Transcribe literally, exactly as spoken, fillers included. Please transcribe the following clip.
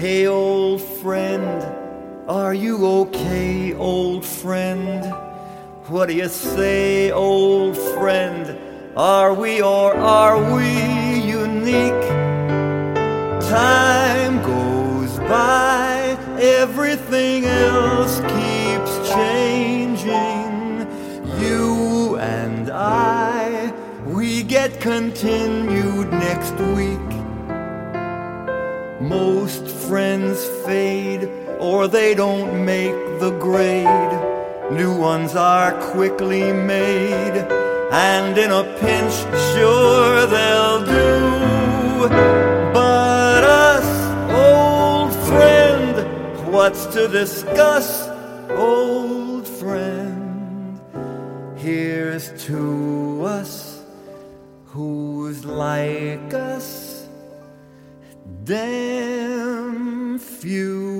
Hey, old friend, are you okay, old friend? What do you say, old friend? Are we or are we unique? Time goes by, everything else keeps changing. You and I, we get continued next week. Most friends fade, or they don't make the grade. New ones are quickly made, and in a pinch, sure they'll do. But us, old friend, what's to discuss, old friend? Here's to us, who's like us, damn few.